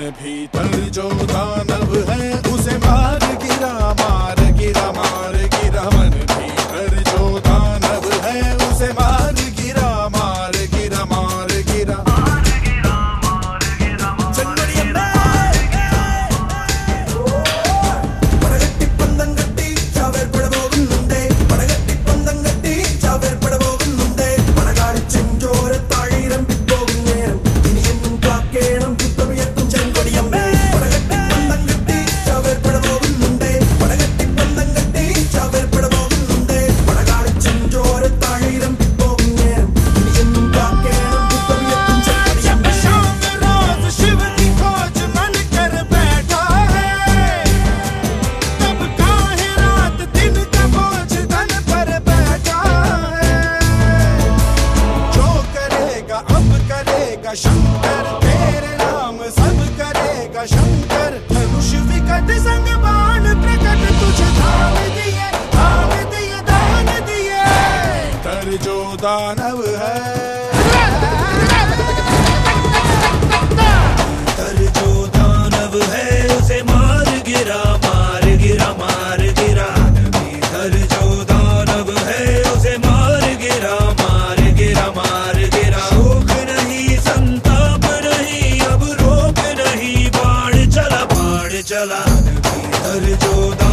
भीतर जो दानव है उसे मार गिरा मार गिरा मार गिरा। मन भीतर जो दानव है उसे मार गिरा मार गिरा मार गिरा। పడగట్టి పందం గట్టి చావేర్ పడబోగుండే పడగట్టి పందం గట్టి చావేర్ పడబోగుండే పడగాడి చెంజోర తాళీరం బిబ్బోగుం నేరం ఇని ఎన్నుం కాకేണം యుద్ధమియత్తుం చెంగొడియమ్మే పడగట్టి పందం గట్టి చావేర్ పడబోగుండే పడగట్టి పందం గట్టి చావేర్ పడబోగుండే పడగాడి చెంజోర తాళీరం బిబ్బోగుం నేరం ఇని ఎన్నుం కాకేണം యుద్ధమియత్తుం చెంగొడియమ్మే। रोज शिव की खोज मन कर बैठा है, तब काहे रात दिन का बोझ तन पर बैठा है। जो करेगा अब करेगा शंकर, तेरे नाम सब करेगा शंकर। धनुष विकट संग बाण प्रकट तुझे धाम दिए दान दिए। तर जो दानव है तर जो दानव है उसे मार गिरा मार गिरा मार गिरा। तर जो दानव है उसे मार गिरा मार गिरा मार गिरा। शोक नहीं संताप नहीं अब रोक नहीं बाण चला तर जो